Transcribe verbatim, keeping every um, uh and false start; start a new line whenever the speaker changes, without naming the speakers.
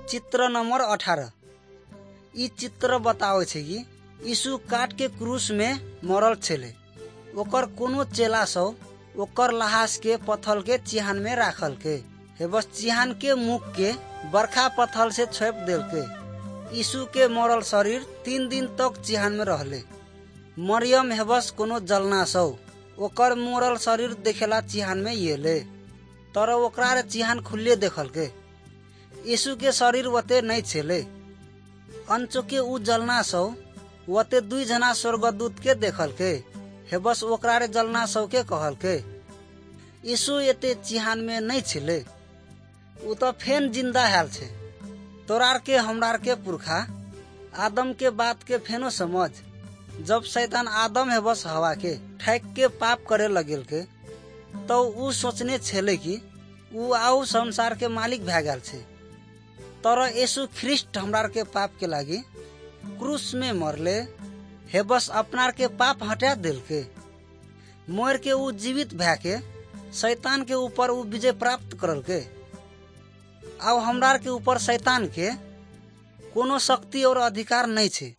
चित्र नंबर अठारह। ई चित्र बतावे छे कि यीशु काट के क्रूस में मरल छेले। ओकर कोनो चेला सब ओकर लाश के पत्थर के चिहान में राखल के हे बस चिहान के मुख के बरखा पत्थर से छोप देल के। यीशु के मरल शरीर तीन दिन तक चिहान में रहले। मरियम हे बस कोनो जलना सौ ओकर मरल शरीर देखेला चिहान में येले, तर ओकरा रे चिहान खुले देखल के। यीशु के शरीर वते नहीं छेले। अंचोके उ जलना सौ वते दुई जना स्वर्गदूत के देखल के हे बस ओकरा रे जलना सौ के कहल के। यीशु एते चिहान में नहीं छेले, उ तो फेन जिंदा हाल छे। तोरार के हमरार के पुरखा आदम के बात के फेनो समझ। जब शैतान आदम है बस हवा के ठैक के पाप करे लगेल के, तो उ सोचने छेले कि उ आउ संसार के मालिक भै गेल छे। तर यीशु ख्रिस्ट हमरार के पाप के लागी क्रूस में मरले हे बस अपनार के पाप हटा देल के। मोर के उ जीवित भै के शैतान के ऊपर उ विजय प्राप्त करल के। अब हमरार के ऊपर शैतान के कोनो शक्ति और अधिकार नहीं छे।